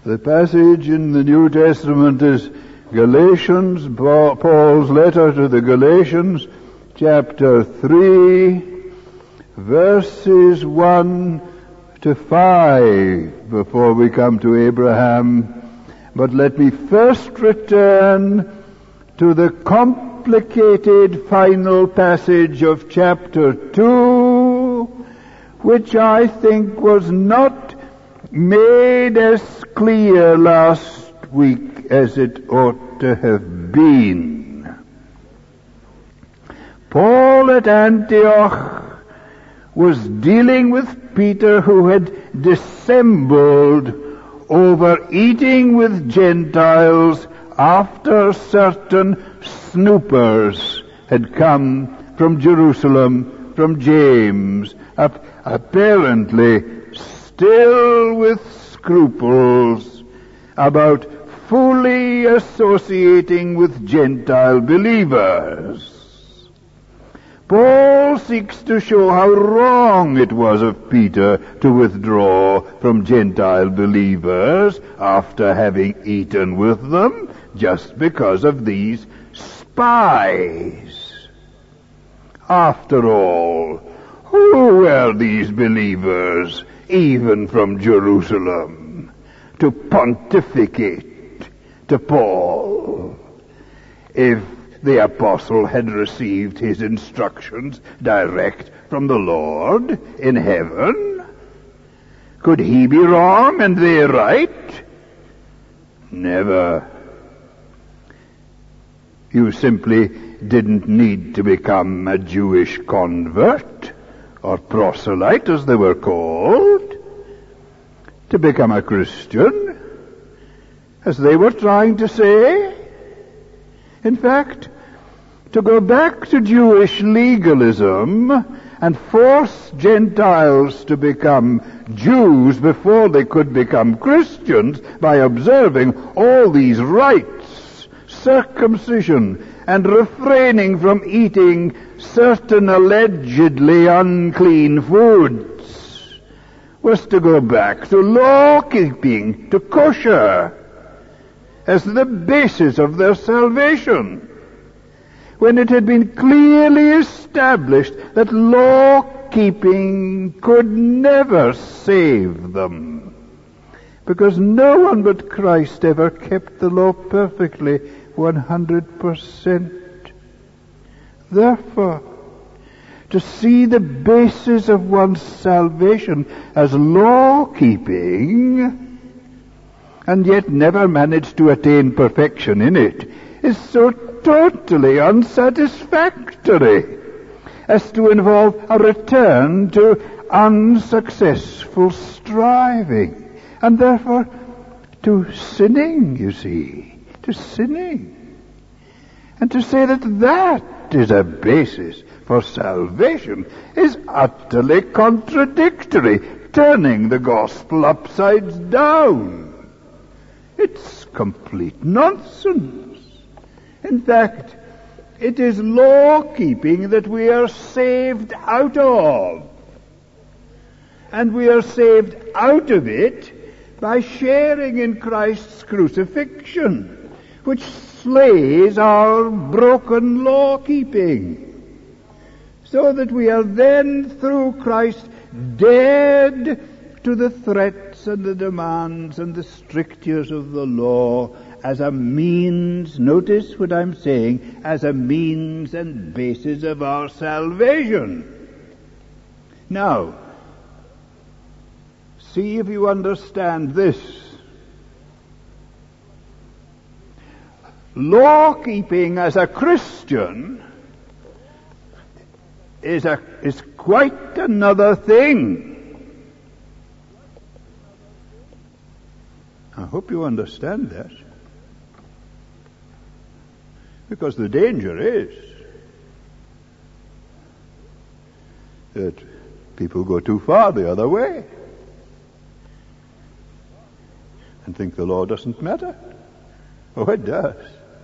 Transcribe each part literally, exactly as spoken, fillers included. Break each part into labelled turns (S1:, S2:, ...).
S1: The passage in the New Testament is Galatians, Paul's letter to the Galatians, chapter three, verses one to five, before we come to Abraham. But let me first return to the complicated final passage of chapter two, which I think was not made as clear last week as it ought to have been. Paul at Antioch was dealing with Peter, who had dissembled over eating with Gentiles after certain snoopers had come from Jerusalem, from James, apparently still with scruples about fully associating with Gentile believers. Paul seeks to show how wrong it was of Peter to withdraw from Gentile believers after having eaten with them, just because of these spies. After all, who were these believers, even from Jerusalem, to pontificate to Paul? If the apostle had received his instructions direct from the Lord in heaven, could he be wrong and they right? Never. You simply didn't need to become a Jewish convert, or proselyte as they were called, to become a Christian, as they were trying to say. In fact, to go back to Jewish legalism and force Gentiles to become Jews before they could become Christians by observing all these rites, circumcision, and refraining from eating certain allegedly unclean foods, was to go back to law-keeping, to kosher, as the basis of their salvation, when it had been clearly established that law-keeping could never save them, because no one but Christ ever kept the law perfectly, one hundred percent. Therefore, to see the basis of one's salvation as law-keeping, and yet never manage to attain perfection in it, is so totally unsatisfactory as to involve a return to unsuccessful striving, and therefore to sinning, you see, to sinning. And to say that that is a basis for salvation is utterly contradictory, turning the gospel upside down. It's complete nonsense. In fact, it is law-keeping that we are saved out of. And we are saved out of it by sharing in Christ's crucifixion, which slays our broken law-keeping, so that we are then, through Christ, dead to the threats and the demands and the strictures of the law as a means, notice what I'm saying, as a means and basis of our salvation. Now, see if you understand this. Law-keeping as a Christian is a is quite another thing. I hope you understand that. Because the danger is that people go too far the other way and think the law doesn't matter. Oh, it does.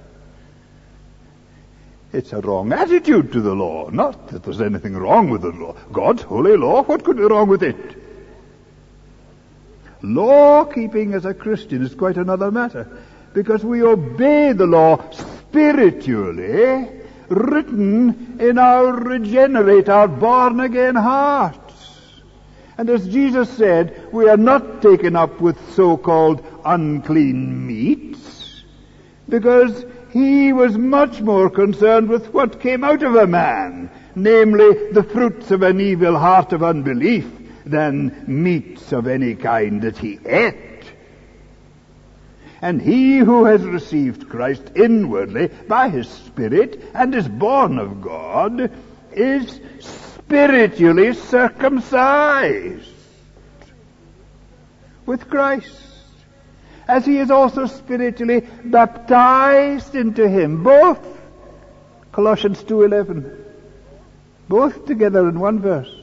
S1: It's a wrong attitude to the law, not that there's anything wrong with the law. God's holy law, what could be wrong with it? Law-keeping as a Christian is quite another matter, because we obey the law spiritually, written in our regenerate, our born-again hearts. And as Jesus said, we are not taken up with so-called unclean meats, because he was much more concerned with what came out of a man, namely the fruits of an evil heart of unbelief, than meats of any kind that he ate. And he who has received Christ inwardly by his Spirit and is born of God is spiritually circumcised with Christ, as he is also spiritually baptized into him. Both, Colossians two eleven, both together in one verse.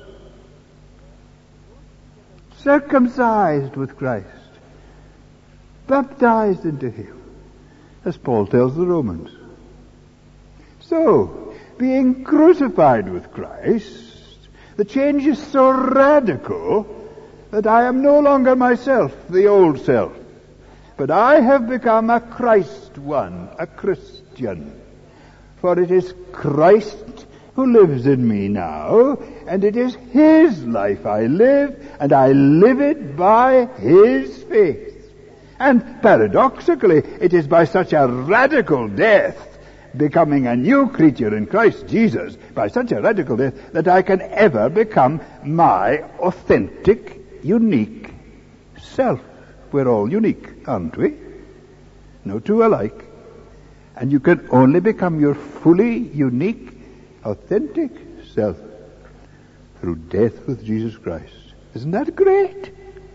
S1: Circumcised with Christ, baptized into him, as Paul tells the Romans. So, being crucified with Christ, the change is so radical that I am no longer myself, the old self, but I have become a Christ one, a Christian. For it is Christ who lives in me now, and it is his life I live, and I live it by his faith. And paradoxically, it is by such a radical death, becoming a new creature in Christ Jesus, by such a radical death, that I can ever become my authentic, unique self. We're all unique, aren't we? No two alike. And you can only become your fully unique, authentic self through death with Jesus Christ. Isn't that great?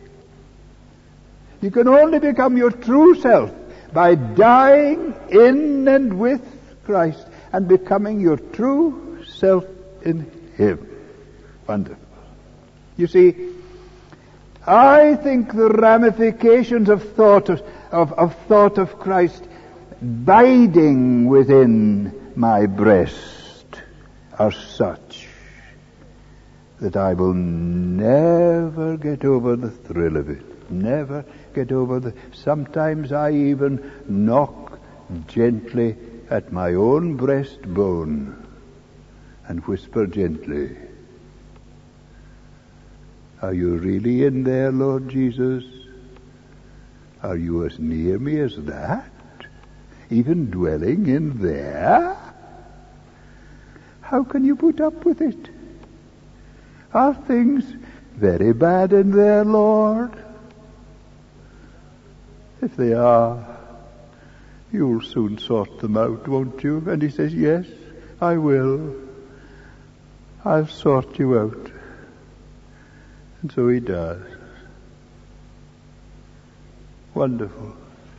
S1: You can only become your true self by dying in and with Christ and becoming your true self in him. Wonderful. You see, I think the ramifications of thought of, of, of thought of Christ biding within my breast are such that I will never get over the thrill of it. Never get over the... Sometimes I even knock gently at my own breastbone and whisper gently, "Are you really in there, Lord Jesus? Are you as near me as that? Even dwelling in there? How can you put up with it? Are things very bad in there, Lord? If they are, you'll soon sort them out, won't you?" And he says, "Yes, I will. I'll sort you out." And so he does. Wonderful.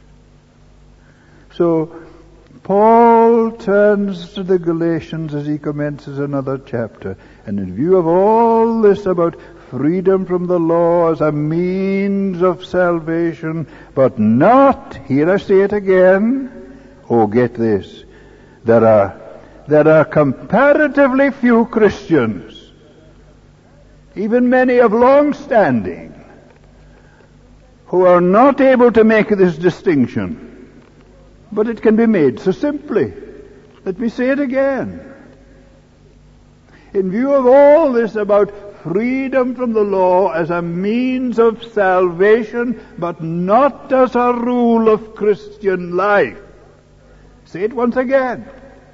S1: So, Paul turns to the Galatians as he commences another chapter. And in view of all this about freedom from the law as a means of salvation, but not, here I say it again, oh, get this, there are, there are comparatively few Christians, even many of long standing, who are not able to make this distinction. But it can be made so simply. Let me say it again. In view of all this about freedom from the law as a means of salvation, but not as a rule of Christian life. Say it once again.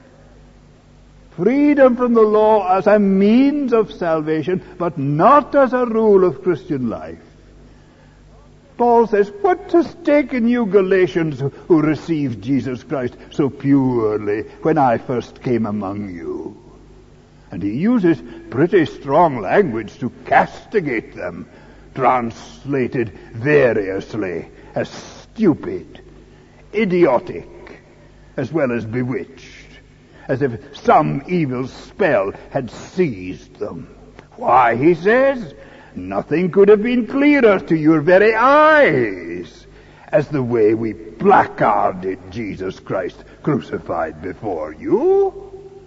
S1: Freedom from the law as a means of salvation, but not as a rule of Christian life. Paul says, what has taken you Galatians who received Jesus Christ so purely when I first came among you? And he uses pretty strong language to castigate them, translated variously as stupid, idiotic, as well as bewitched, as if some evil spell had seized them. Why, he says, nothing could have been clearer to your very eyes as the way we placarded Jesus Christ crucified before you.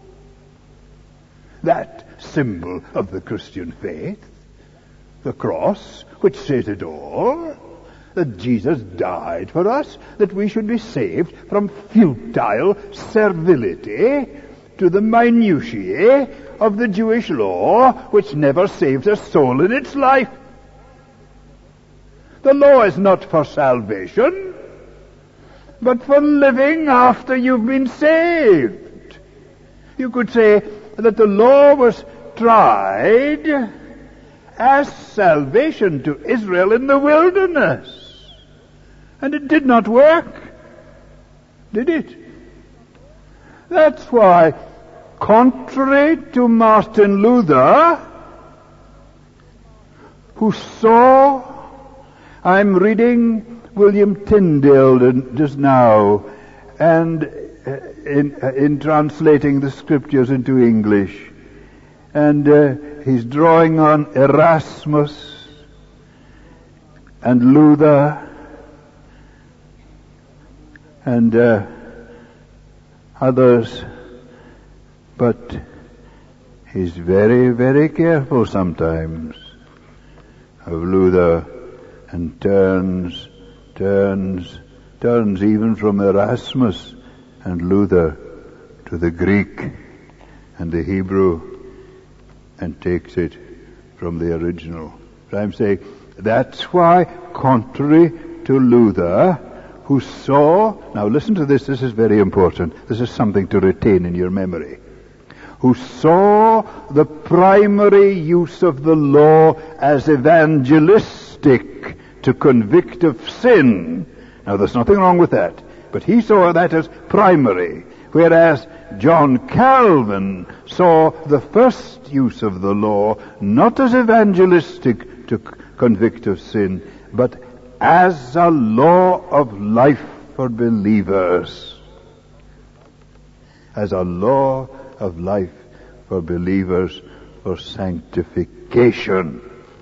S1: That symbol of the Christian faith, the cross, which says it all. that Jesus died for us, that we should be saved from futile servility to the minutiae of the Jewish law, which never saves a soul in its life. The law is not for salvation, but for living after you've been saved. You could say that the law was tried as salvation to Israel in the wilderness. And it did not work, did it? That's why, contrary to Martin Luther, who saw, I'm reading William Tyndale just now, and in, in translating the scriptures into English, and uh, he's drawing on Erasmus and Luther and uh, others, but he's very, very careful sometimes of Luther, and turns, turns, turns even from Erasmus and Luther to the Greek and the Hebrew, and takes it from the original. But I'm saying that's why, contrary to Luther, who saw, now listen to this, this is very important, this is something to retain in your memory, who saw the primary use of the law as evangelistic to convict of sin. Now there's nothing wrong with that, but he saw that as primary, whereas John Calvin saw the first use of the law not as evangelistic to c- convict of sin, but as a law of life for believers. As a law of life for believers, for sanctification.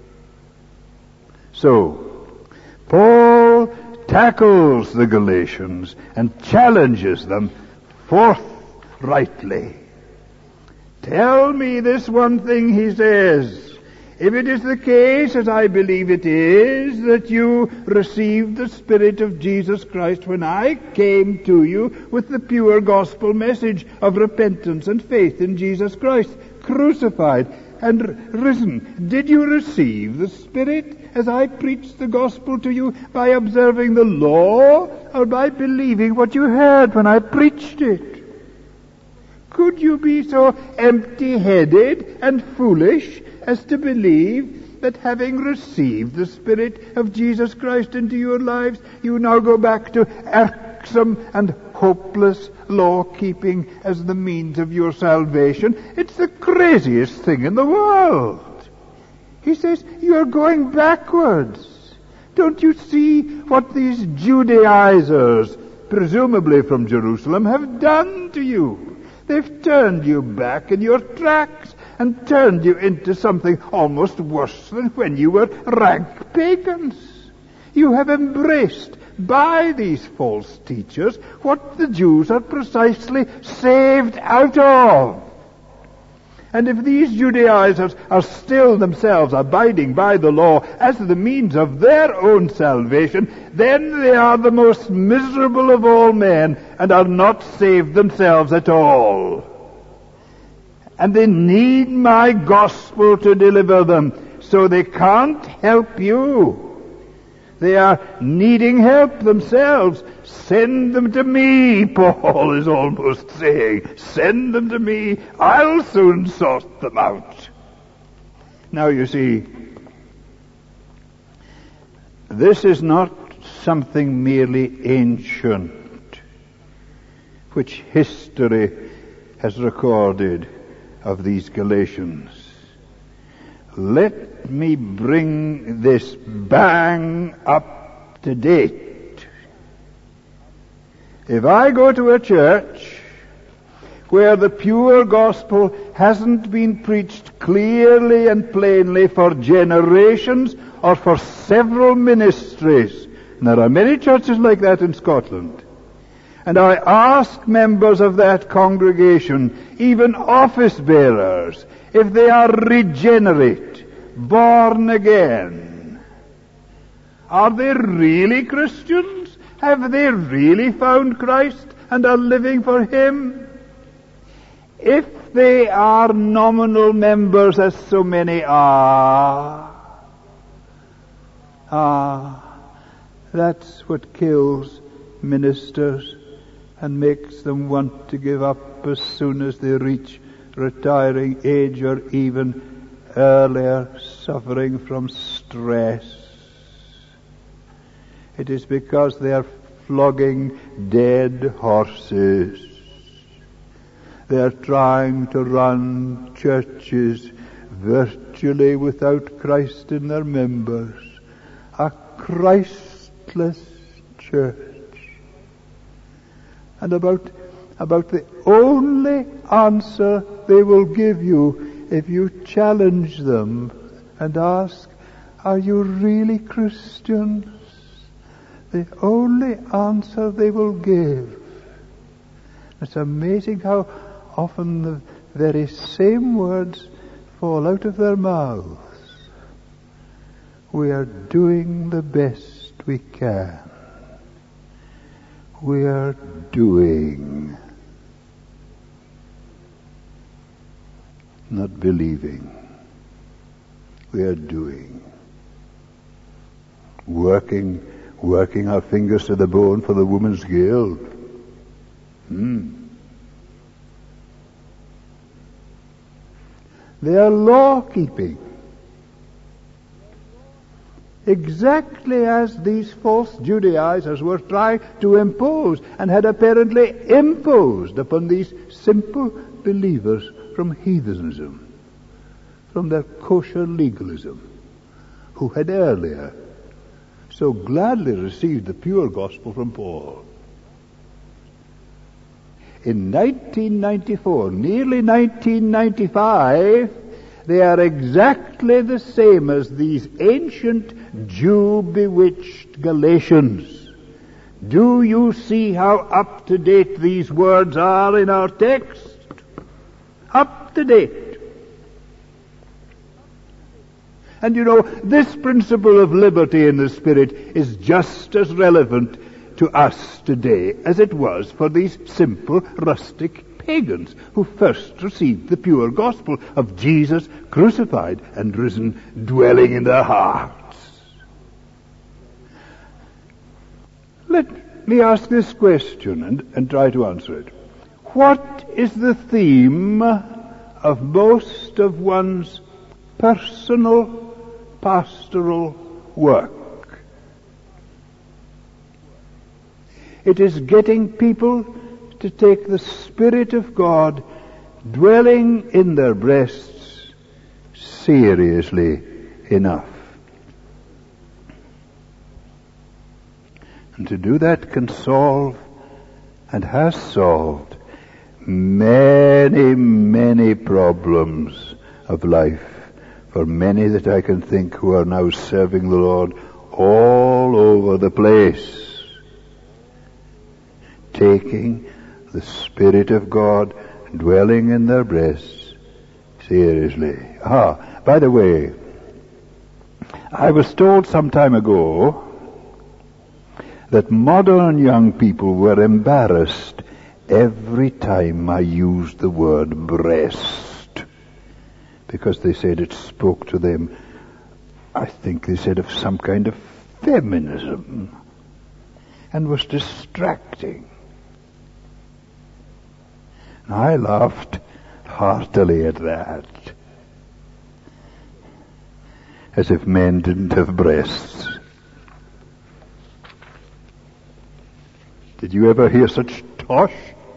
S1: So, Paul tackles the Galatians and challenges them forthrightly. Tell me this one thing, he says. If it is the case, as I believe it is, that you received the Spirit of Jesus Christ when I came to you with the pure gospel message of repentance and faith in Jesus Christ, crucified and risen, did you receive the Spirit as I preached the gospel to you by observing the law, or by believing what you heard when I preached it? Could you be so empty-headed and foolish as to believe that having received the Spirit of Jesus Christ into your lives, you now go back to irksome and hopeless law-keeping as the means of your salvation? It's the craziest thing in the world. He says, you're going backwards. Don't you see what these Judaizers, presumably from Jerusalem, have done to you? They've turned you back in your tracks and turned you into something almost worse than when you were rank pagans. You have embraced by these false teachers what the Jews are precisely saved out of. And if these Judaizers are still themselves abiding by the law as the means of their own salvation, then they are the most miserable of all men and are not saved themselves at all. And they need my gospel to deliver them, so they can't help you. They are needing help themselves. Send them to me, Paul is almost saying. Send them to me. I'll soon sort them out. Now you see, this is not something merely ancient, which history has recorded of these Galatians. Let me bring this bang up to date. If I go to a church where the pure gospel hasn't been preached clearly and plainly for generations or for several ministries, and there are many churches like that in Scotland, and I ask members of that congregation, even office bearers, if they are regenerate, born again, Are they really Christians? Have they really found Christ and are living for Him? If they are nominal members, as so many are, ah, that's what kills ministers and makes them want to give up as soon as they reach retiring age or even earlier, suffering from stress. It is because they are flogging dead horses. They are trying to run churches virtually without Christ in their members. A Christless church. And about, about the only answer they will give you if you challenge them and ask, are you really Christians? The only answer they will give. It's amazing how often the very same words fall out of their mouths. We are doing the best we can. We are doing, not believing. We are doing. Working, working our fingers to the bone for the Women's Guild. Hmm. They are law-keeping. Exactly as these false Judaizers were trying to impose and had apparently imposed upon these simple believers from heathenism, from their kosher legalism, who had earlier so gladly received the pure gospel from Paul. In nineteen ninety-four, nearly nineteen ninety-five, they are exactly the same as these ancient Jew-bewitched Galatians. Do you see how up-to-date these words are in our text? Up-to-date. And you know, this principle of liberty in the Spirit is just as relevant to us today as it was for these simple, rustic pagans who first received the pure gospel of Jesus crucified and risen dwelling in their hearts. Let me ask this question and, and try to answer it. What is the theme of most of one's personal pastoral work? It is getting people to take the Spirit of God dwelling in their breasts seriously enough. And to do that can solve, and has solved, many, many problems of life for many that I can think who are now serving the Lord all over the place. Taking the Spirit of God dwelling in their breasts seriously. Ah, by the way, I was told some time ago that modern young people were embarrassed every time I used the word breast, because they said it spoke to them, I think they said, of some kind of feminism, and was distracting. I laughed heartily at that, as if men didn't have breasts. Did you ever hear such tosh?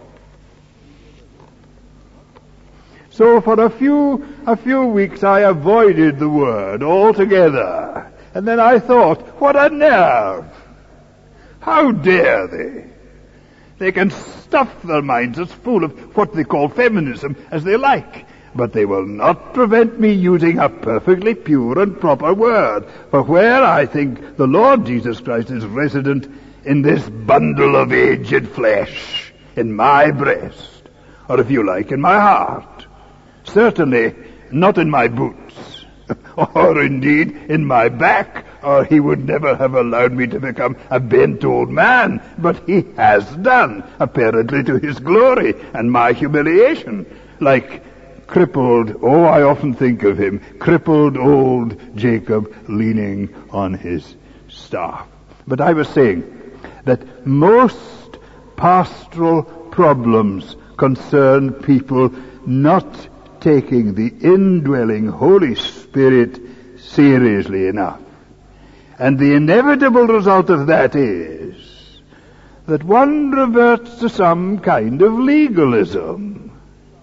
S1: So for a few, a few weeks I avoided the word altogether. And then I thought, what a nerve! How dare they? They can stuff their minds as full of what they call feminism as they like, but they will not prevent me using a perfectly pure and proper word, for where I think the Lord Jesus Christ is resident in this bundle of aged flesh, in my breast, or if you like, in my heart. Certainly not in my boots, or indeed in my back, or he would never have allowed me to become a bent old man. But he has done, apparently to his glory and my humiliation. Like crippled, oh, I often think of him, crippled old Jacob leaning on his staff. But I was saying that most pastoral problems concern people not taking the indwelling Holy Spirit seriously enough. And the inevitable result of that is that one reverts to some kind of legalism.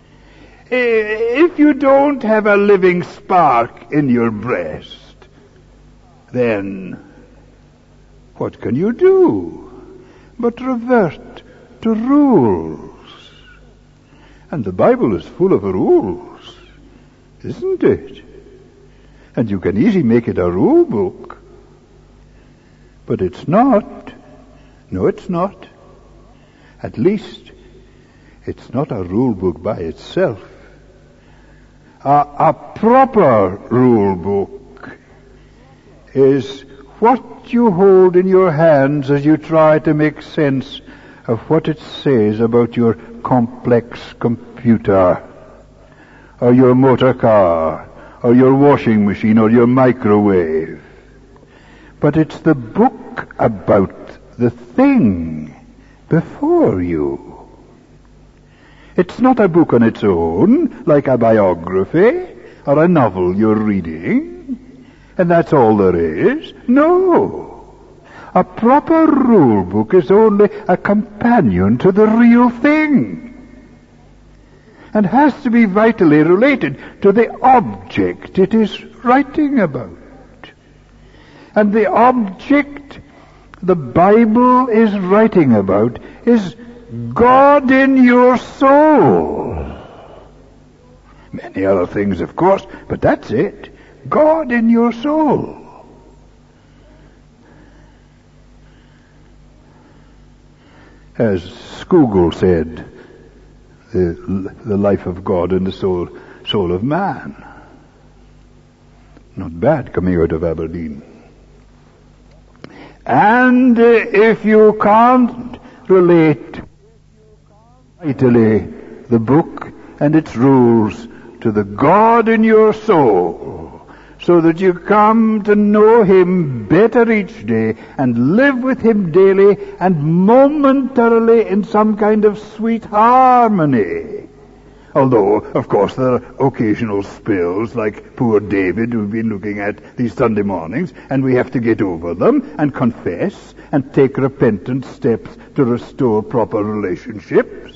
S1: If you don't have a living spark in your breast, then what can you do but revert to rules? And the Bible is full of rules, isn't it? And you can easily make it a rule book. But it's not. No, it's not. At least, it's not a rule book by itself. A, a proper rule book is what you hold in your hands as you try to make sense of what it says about your complex computer, or your motor car, or your washing machine, or your microwave. But it's the book about the thing before you. It's not a book on its own, like a biography, or a novel you're reading, and that's all there is. No. A proper rule book is only a companion to the real thing, and has to be vitally related to the object it is writing about. And the object the Bible is writing about is God in your soul. Many other things, of course, but that's it. God in your soul. As Scougal said, the, the life of God in the soul, soul of man. Not bad coming out of Aberdeen. And uh, if you can't relate vitally the book and its rules to the God in your soul, so that you come to know Him better each day and live with Him daily and momentarily in some kind of sweet harmony. Although, of course, there are occasional spills, like poor David we've been looking at these Sunday mornings, and we have to get over them and confess and take repentant steps to restore proper relationships.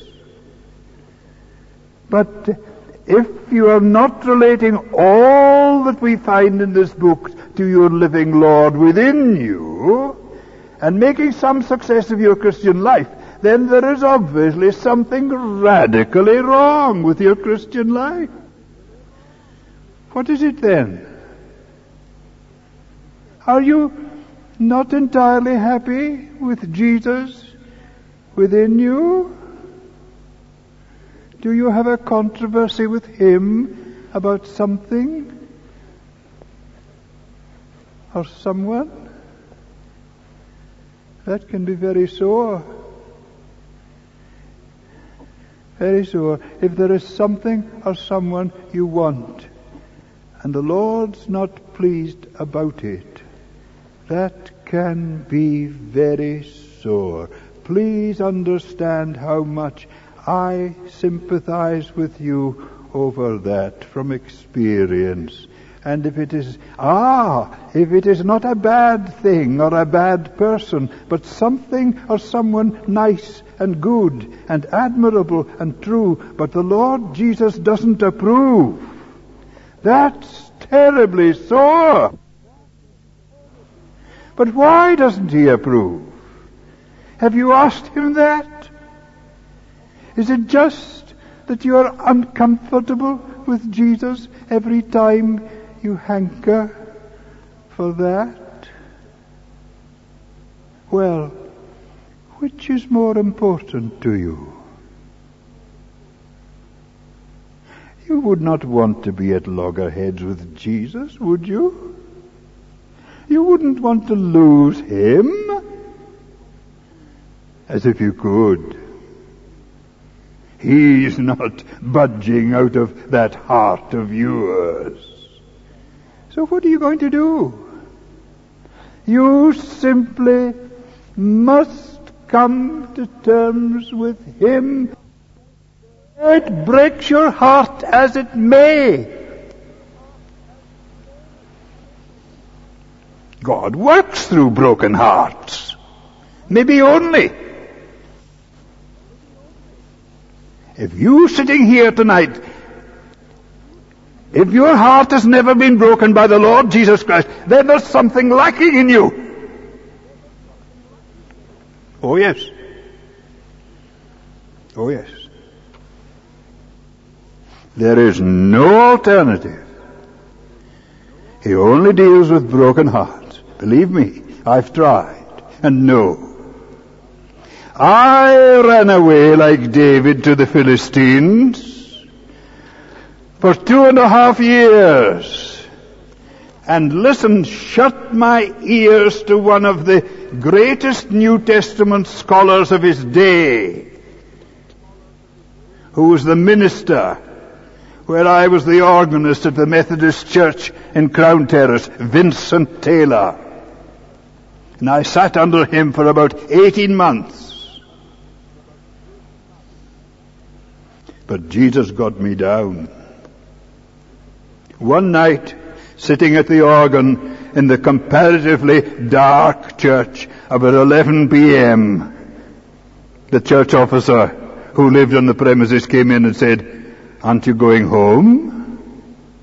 S1: But if you are not relating all that we find in this book to your living Lord within you, and making some success of your Christian life, then there is obviously something radically wrong with your Christian life. What is it then? Are you not entirely happy with Jesus within you? Do you have a controversy with Him about something or someone? That can be very sore. Very sore. If there is something or someone you want, and the Lord's not pleased about it, that can be very sore. Please understand how much I sympathize with you over that from experience. And if it is, ah, if it is not a bad thing or a bad person, but something or someone nice and good and admirable and true, but the Lord Jesus doesn't approve, that's terribly sore. But why doesn't He approve? Have you asked Him that? Is it just that you are uncomfortable with Jesus every time you hanker for that? Well, which is more important to you? You would not want to be at loggerheads with Jesus, would you? You wouldn't want to lose him. As if you could. He's not budging out of that heart of yours. So what are you going to do? You simply must come to terms with him. It breaks your heart as it may. God works through broken hearts. Maybe only. If you sitting here tonight, if your heart has never been broken by the Lord Jesus Christ, then there's something lacking in you. Oh yes. Oh yes. There is no alternative. He only deals with broken hearts. Believe me, I've tried. And no. I ran away like David to the Philistines for two and a half years and listened, shut my ears to one of the greatest New Testament scholars of his day, who was the minister where I was the organist at the Methodist Church in Crown Terrace, Vincent Taylor. And I sat under him for about eighteen months. But Jesus got me down. One night, sitting at the organ in the comparatively dark church about eleven p.m., the church officer who lived on the premises came in and said, "Aren't you going home?"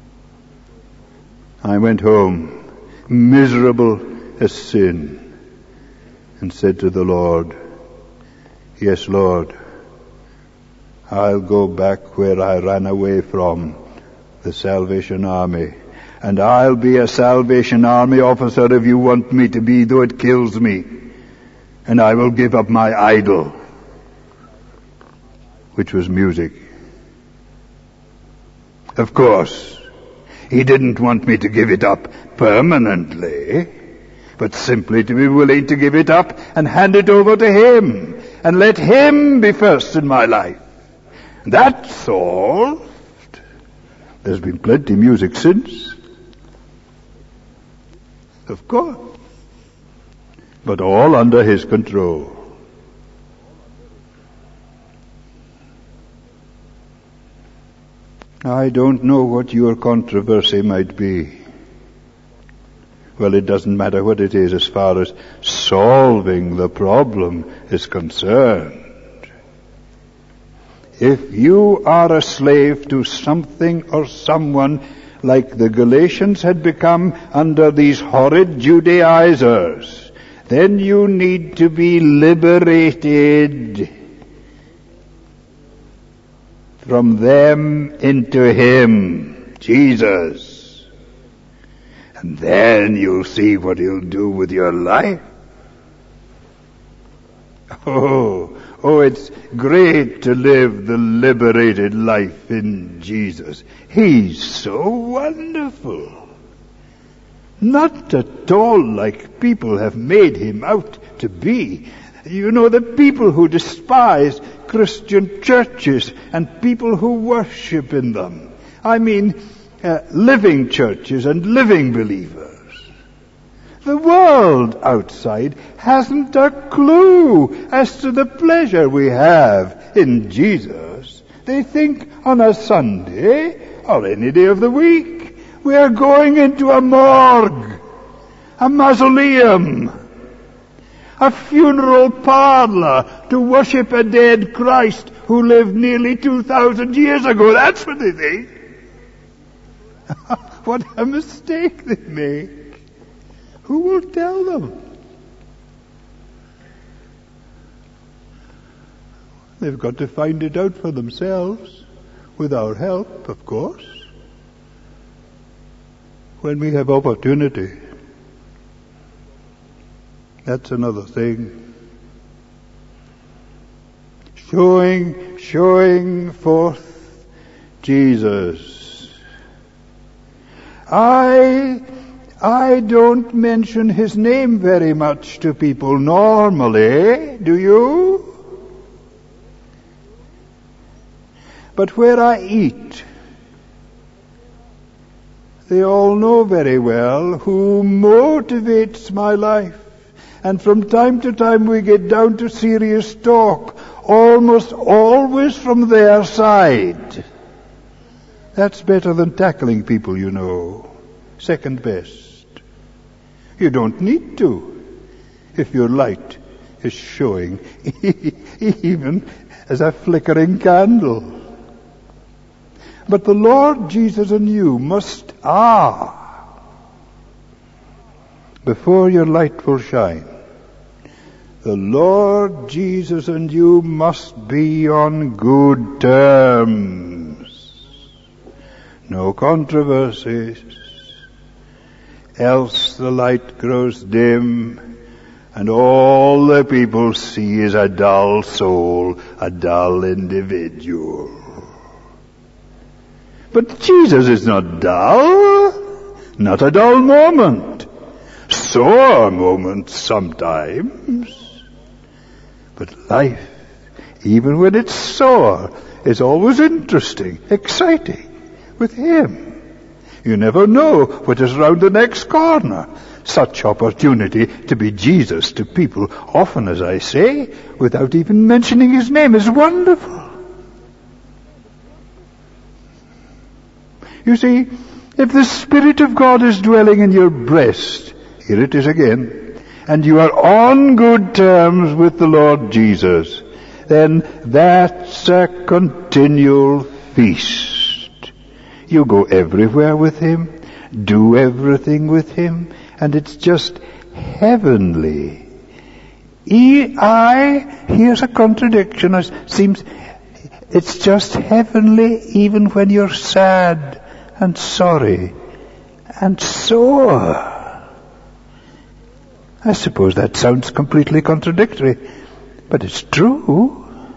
S1: I went home, miserable as sin, and said to the Lord, "Yes, Lord, I'll go back where I ran away from, the Salvation Army. And I'll be a Salvation Army officer if you want me to be, though it kills me. And I will give up my idol," which was music. Of course, he didn't want me to give it up permanently, but simply to be willing to give it up and hand it over to him, and let him be first in my life. That's all. There's been plenty of music since. Of course. But all under his control. I don't know what your controversy might be. Well, it doesn't matter what it is as far as solving the problem is concerned. If you are a slave to something or someone like the Galatians had become under these horrid Judaizers, then you need to be liberated from them into him, Jesus. And then you'll see what he'll do with your life. Oh, oh, it's great to live the liberated life in Jesus. He's so wonderful. Not at all like people have made him out to be. You know, the people who despise Christian churches and people who worship in them. I mean, uh, living churches and living believers. The world outside hasn't a clue as to the pleasure we have in Jesus. They think on a Sunday or any day of the week we are going into a morgue, a mausoleum, a funeral parlor to worship a dead Christ who lived nearly two thousand years ago. That's what they think. What a mistake they make. Who will tell them? They've got to find it out for themselves, with our help, of course, when we have opportunity. That's another thing. Showing, showing forth Jesus. I, I don't mention his name very much to people normally, do you? But where I eat, they all know very well who motivates my life. And from time to time we get down to serious talk, almost always from their side. That's better than tackling people, you know. Second best. You don't need to, if your light is showing, even as a flickering candle. But the Lord Jesus and you must, ah, before your light will shine, the Lord Jesus and you must be on good terms. No controversies. Else the light grows dim, and all the people see is a dull soul, a dull individual. But Jesus is not dull, not a dull moment. Sore moments sometimes. But life, even when it's sore, is always interesting, exciting with Him. You never know what is round the next corner. Such opportunity to be Jesus to people, often, as I say, without even mentioning His name, is wonderful. You see, if the Spirit of God is dwelling in your breast, here it is again, and you are on good terms with the Lord Jesus, then that's a continual feast. You go everywhere with Him, do everything with Him, and it's just heavenly. E I, here's a contradiction. It seems it's just heavenly even when you're sad and sorry and sore. I suppose that sounds completely contradictory, but it's true.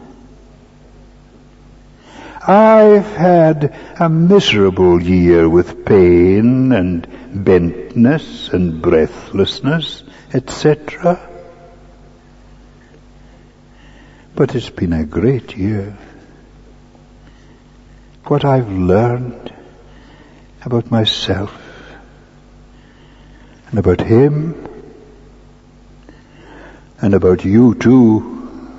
S1: I've had a miserable year with pain and bentness and breathlessness, et cetera. But it's been a great year. What I've learned about myself and about Him and about you too.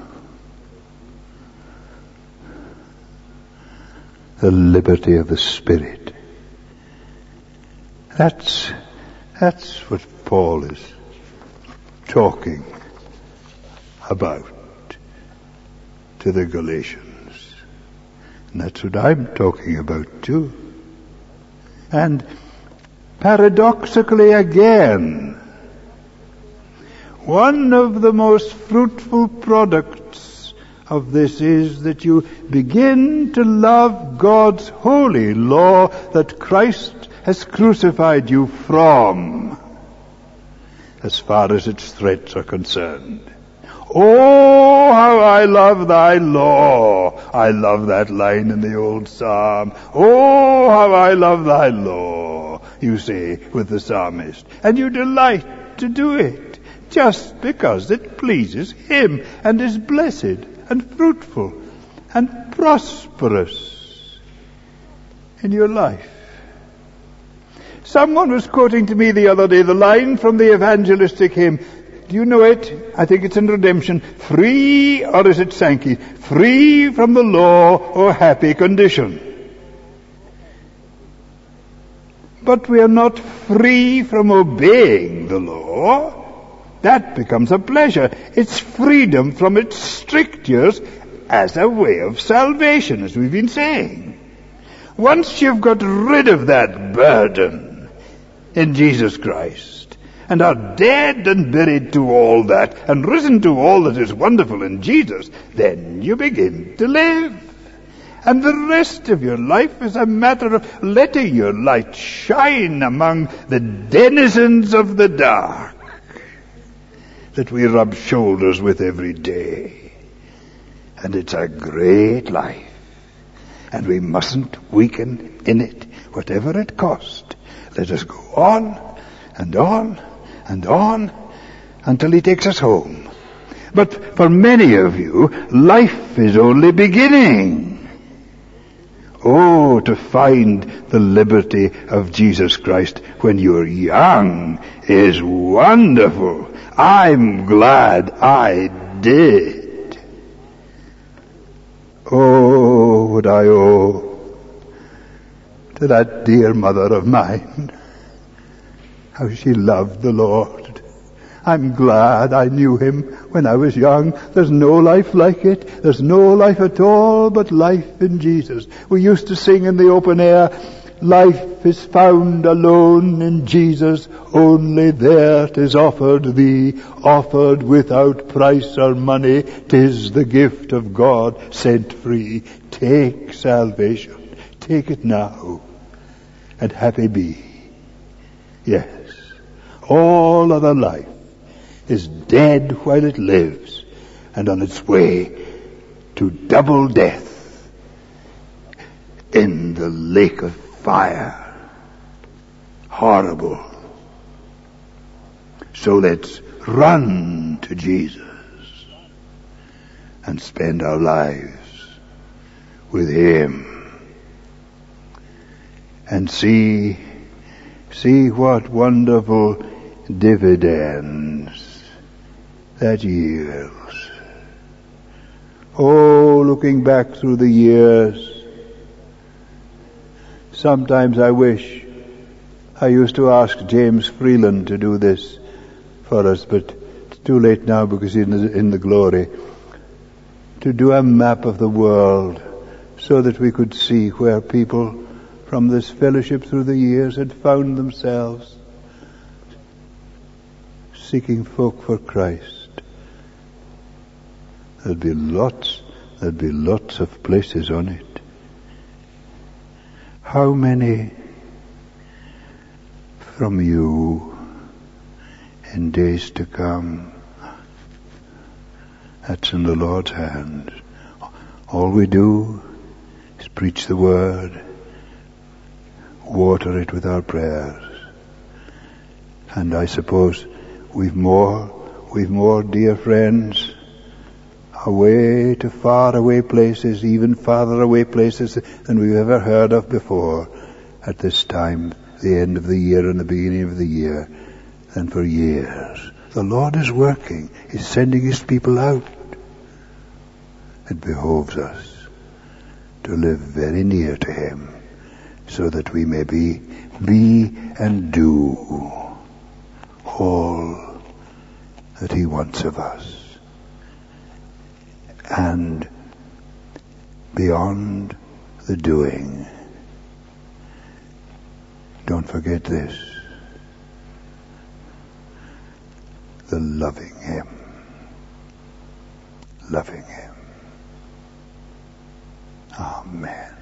S1: The liberty of the Spirit. That's, that's what Paul is talking about to the Galatians. And that's what I'm talking about too. And paradoxically again, one of the most fruitful products of this is that you begin to love God's holy law that Christ has crucified you from, as far as its threats are concerned. Oh, how I love thy law. I love that line in the old psalm. Oh, how I love thy law, you say with the psalmist. And you delight to do it, just because it pleases Him and is blessed and fruitful and prosperous in your life. Someone was quoting to me the other day the line from the evangelistic hymn. Do you know it? I think it's in Redemption. Free, or is it Sankey? Free from the law, or happy condition. But we are not free from obeying the law. That becomes a pleasure. It's freedom from its strictures as a way of salvation, as we've been saying. Once you've got rid of that burden in Jesus Christ, and are dead and buried to all that, and risen to all that is wonderful in Jesus, then you begin to live. And the rest of your life is a matter of letting your light shine among the denizens of the dark that we rub shoulders with every day. And it's a great life. And we mustn't weaken in it, whatever it cost. Let us go on and on and on until he takes us home. But for many of you, life is only beginning. Oh, to find the liberty of Jesus Christ when you're young is wonderful. I'm glad I did. Oh, what I owe to that dear mother of mine. How she loved the Lord. I'm glad I knew him when I was young. There's no life like it. There's no life at all but life in Jesus. We used to sing in the open air, life is found alone in Jesus, only there 'tis offered thee, offered without price or money, 'tis the gift of God sent free. Take salvation, take it now, and happy be. Yes, all other life is dead while it lives, and on its way to double death in the lake of fire. Horrible. So let's run to Jesus and spend our lives with him and see, see what wonderful dividends that yields. Oh, looking back through the years, sometimes I wish I used to ask James Freeland to do this for us, but it's too late now because he's in the, in the glory, to do a map of the world so that we could see where people from this fellowship through the years had found themselves seeking folk for Christ. There'd be lots, there'd be lots of places on it. How many from you in days to come? That's in the Lord's hand. All we do is preach the word, water it with our prayers. And I suppose we've more, we've more dear friends away to far away places, even farther away places than we've ever heard of before at this time, the end of the year and the beginning of the year, than for years. The Lord is working. He's sending his people out. It behoves us to live very near to him so that we may be, be and do all that he wants of us. And beyond the doing, don't forget this, the loving him. Loving him. Amen.